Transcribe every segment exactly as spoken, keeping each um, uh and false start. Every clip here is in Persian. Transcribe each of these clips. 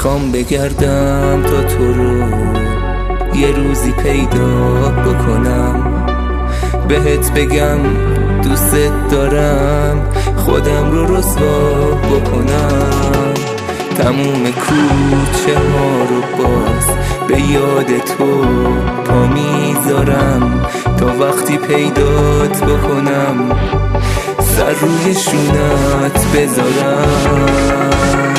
میخوام بگردم تا تو رو یه روزی پیدا بکنم، بهت بگم دوست دارم، خودم رو رسوا بکنم. تموم کوچه ها رو باز به یاد تو پا میذارم، تا وقتی پیدات بکنم سر روی شونت بذارم.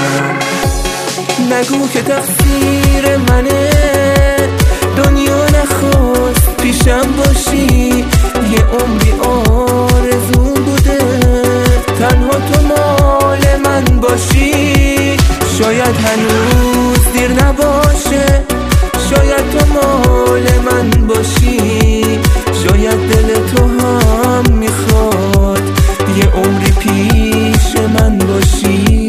نگو که تقصیر منه، دنیا نخواست پیشم باشی، یه عمری آرزوم بوده تنها تو مال من باشی. شاید هنوز دیر نباشه، شاید تو مال من باشی، شاید دل تو هم میخواد یه عمری پیش من باشی.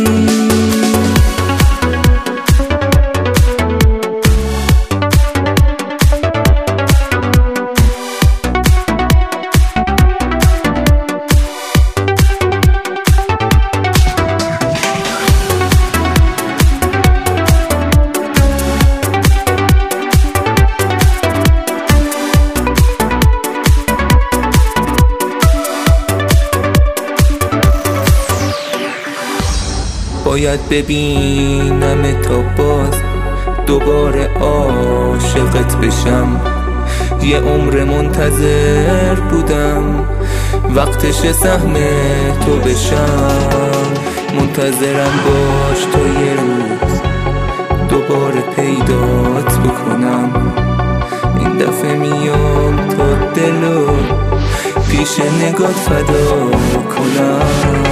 باید ببینم تا باز دوباره عاشقت بشم، یه عمر منتظر بودم وقتش سهم تو بشم. منتظرم باش تا یه روز دوباره پیدات بکنم، این دفعه میام تا دلو پیش نگات فدا کنم.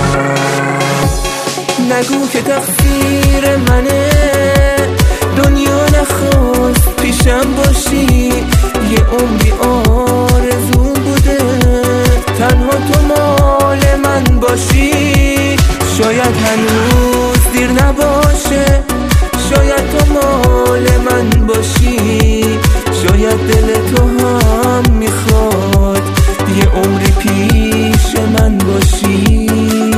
نگو که تقصیر منه، دنیا نخواست پیشم باشی، یه عمری آرزوم بوده تنها تو مال من باشی. شاید هنوز دیر نباشه، شاید تو مال من باشی، شاید دل تو هم میخواد یه عمری پیش من باشی.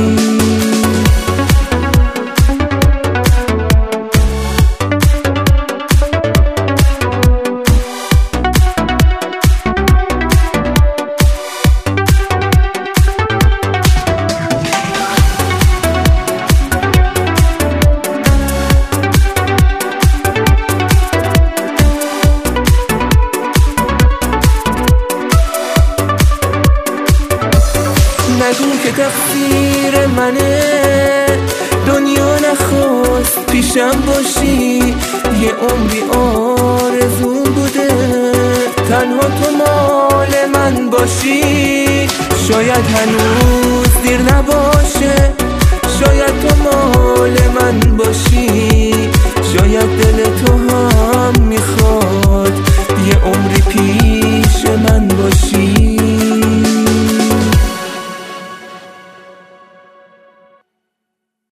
نگو که تقصیر منه، دنیا نخواست پیشم باشی، یه عمری آرزوم بوده تنها تو مال من باشی. شاید هنوز دیر نباشه،